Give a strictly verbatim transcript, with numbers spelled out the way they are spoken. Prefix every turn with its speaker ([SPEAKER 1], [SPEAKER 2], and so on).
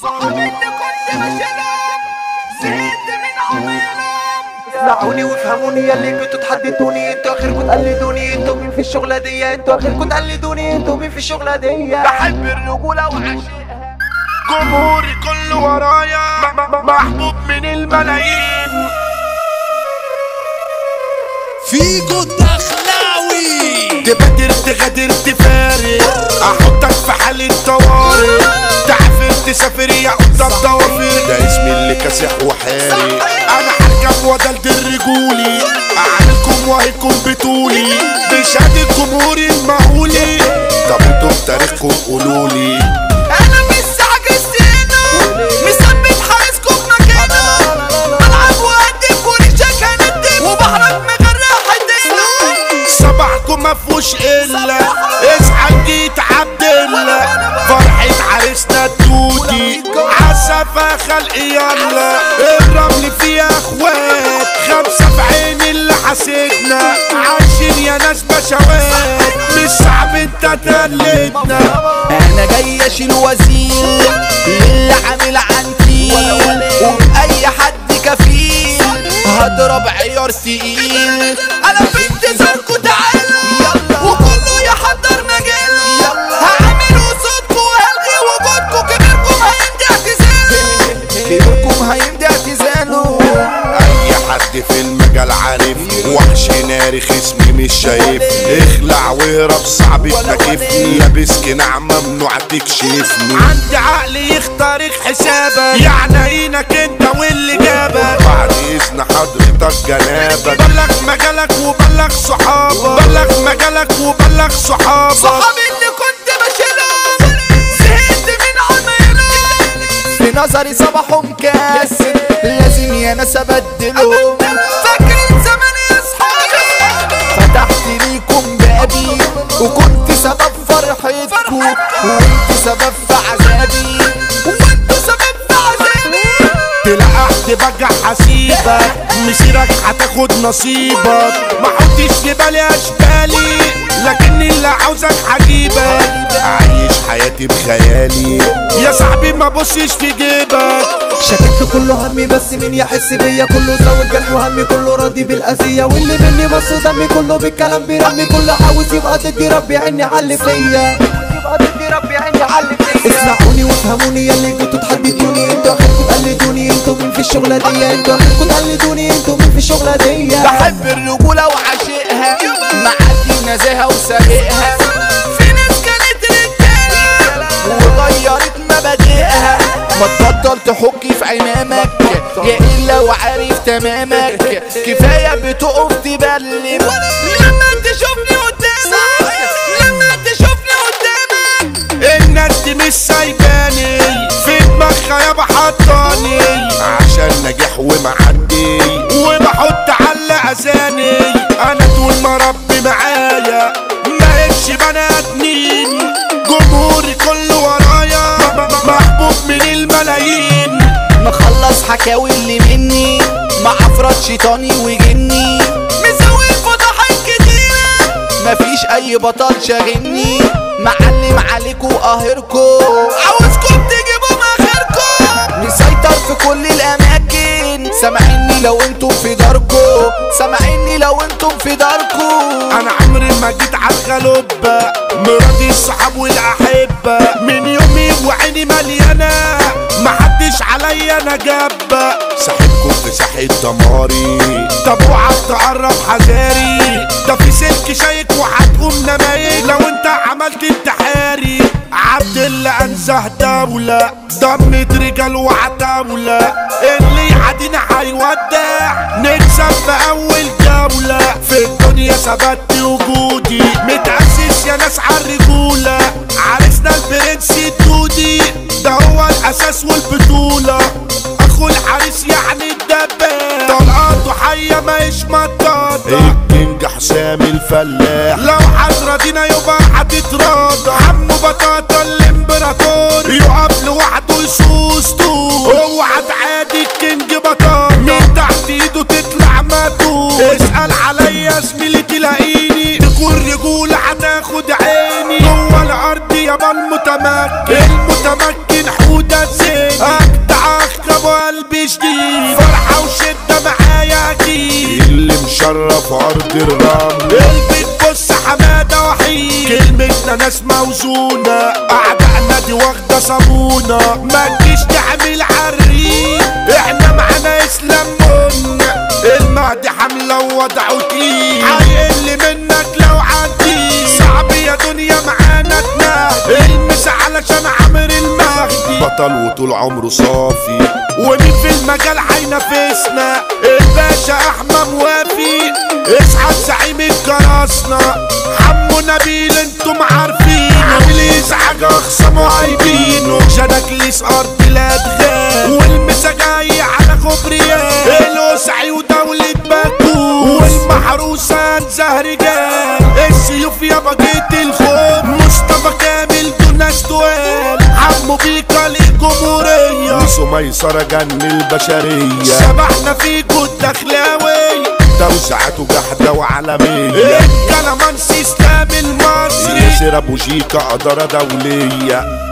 [SPEAKER 1] صحابي اللي كنت بشيلهم زهقت من عمايلهم.
[SPEAKER 2] اسمعوني وافهموني ياللي كنتوا تحددوني، انتوا اخركم تقلدوني، انتوا مين في الشغلة دي؟ انتوا اخركم تقلدوني، انتوا مين في الشغلة دي؟
[SPEAKER 1] بحب الرجولة وعشقها، جمهوري كله ورايا، محبوب من الملايين.
[SPEAKER 3] فيجو الدخلاوي
[SPEAKER 1] تبادر تغادر تفارق، احطك في حالة طوارئ، تعافر تسافر يا قدام ضوافر، ده اسمي اللي كاسح وحارق. انا حركب ودلد الرجولي، اعملكم وهيكون بطولي بشهادة جمهوري المهولي. طب انتوا بتاريخكم قولولي، انا مش عجزتنا مثبت حارسكم مكانه، بلعب وهدف وريشك هندف وبحرك مغرق حدنا. صباحكم مفهوش الا اصحى جيت عبد الله، فرحة عريسنا الدودي عسفة خلق يلا، الرمل فيها اخوات خمسة في عين اللي حسدنا، عايشين يا ناس بشوات مش صعب انت تقلدنا.
[SPEAKER 3] انا جاي اشيل وزير للي عامل عنتيل، وبأي حد كفيل هضرب عيار تقيل. انا في انتظاركوا تعالوا وكله يحضر مجاله، هعملوا صوتكوا وهلغي وجودكوا، كبيركم هيمضي اعتزاله، كبيركم هيمضي اعتزاله.
[SPEAKER 1] اي حد في المجال عارفني، وحش ناري خصمي مش شايفني، اخلع واهرب صعب تناكفني، لابس قناع ممنوع تكشفني. عندي عقل يخترق حسابك، يعني عينك انت واللي جابك، بعد اذن حضرتك جنابك، بلغ مجالك وبلغ صحابك، بلغ مجالك وبلغ صحابك. صحابي اللي كنت بشيلهم زهقت من عمايلهم،
[SPEAKER 3] في نظري صباحهم كاسر لازم يا ناس ابدلهم.
[SPEAKER 1] فاكرين زمان يا اصحابي
[SPEAKER 3] فتحت ليكم بابي وكنت سبب فرحتكم، وانتوا سبب في عذابي،
[SPEAKER 1] وانتوا سبب في عذابي. تلقحت بقى حسيبك، مسيرك هتاخد نصيبك، ما حطيش في بالي اشبالي، لكني اللي عاوزك هجيبك، عايش حياتي بخيالي يا صاحبي ما بصيش في جيبك.
[SPEAKER 2] شككت كله همي بس مين يحس بيا، كله زود جرح وهمي كله راضي بالأذية، واللي مني بص دمي كله بالكلام بيرمي، كله عاوز يبقى ضدي ربي عيني علي فيا، يبقى ضدي ربي عيني علي فيا. اسمعوني وافهموني ياللي كنتوا تحددوني، انتوا اخركم تقلدوني، انتوا مين في الشغلة دي؟ انتوا اخركم تقلدوني، انتوا مين في الشغلة دي؟
[SPEAKER 3] بحب الرجولة وعشقها، معدي نزاهة وسابقها،
[SPEAKER 1] في ناس كانت رجالة
[SPEAKER 3] وغيرت مبادئها. ما تبطل تحكي في عمامك يا إلا وعارف تمامك، كفاية بتقف تبلم
[SPEAKER 1] لما تشوفني قدامك، لما تشوفني قدامك. الناس دي مش سايباني، في دماغها يابا حطاني، عشان نجح ومعدي وبحط على اذاني. انا طول ما ربي معايا ما هيش بني ادمين، جمهوري كله ورايا، محبوب من الملايين.
[SPEAKER 3] مخلص حكاوي اللي مني مع افراد شيطاني وجني،
[SPEAKER 1] مسوي فضحات كتيرة،
[SPEAKER 3] مفيش اي بطل شاغلني، معلم عليكوا قاهركوا،
[SPEAKER 1] عاوزكم تجيبوا ماخركم.
[SPEAKER 3] مسيطر في كل الاماكن، سامعيني لو انتم في داركوا، سامعيني لو انتم في داركوا.
[SPEAKER 1] انا عمري ما جيت عالغلوبة، مراتي الصحاب والاحبة، من يومي وعيني مليانة، محدش عليا انا جابة، صاحبكم في ساحة دماري، طب اوعى تقرب حذاري، ده في سلك شايك وهتقوم نمايك، لو انت عملت انتحاري. عبد الله انزه دولة، ضمت رجال وعتاولة، اللي يعدينا هيودع، نكسب في اول جولة، في الدنيا ثبت وجودي، متأسس يا ناس عالرجولة، عرسنا البرنس الدودي، ده هو الاساس والبطولة، اخو الحارس يعني الدباب، طلقاته حية ماهيش مطاطة، الكينج حسام الفلاح، لو حضرتنا يبقى هتتراضى، عمو بطاطا الامبراطور، يقف لوحده يسوس طول، اوعى تعادي الكينج بطاطا، من تحت ايده تطلع ماتور، اسأل عليا زميلي تلاقيني، تكون رجولة هتاخد عيني، جوه الارض يابا المتمكن. المتمكن حودة زين اجدع اخ ابو قلبي شديد فرحة وشدة معايا اكيد اللي مشرف ارض الرمل البيت بص حمادة وحيد كلمتنا ناس موزونة اعدائنا دي واخدة صابونة ما تجيش تعمل عريق احنا معانا اسلام منا المهدي حملة ووضعه تقيل هيقل منك لو عديت صعب يا دنيا معانا تنهدي المس علشان عامر المهدي بطل وطول عمره صافي ومين في المجال هينافسنا الباشا احمد موافي اصحى زعيم الكراسنا حمو نبيل انتم عارفين عامل ازعاج اخصام وعايبينه جناكليس ارض الادغال والمسا جاي على كوبريات الوسعي ودولة باكو والمحروسة زهرجان السيوف يا بقية الخوف مصطفى كامل دون استوال حمو بيكا للجمهورية وسو ميسرة جن البشرية شبحنا فيكو الدخلاوي توزعته جحدة وعالمية الكلامانسي اسلام المصري ياسر ابو جيكا قدرة دولية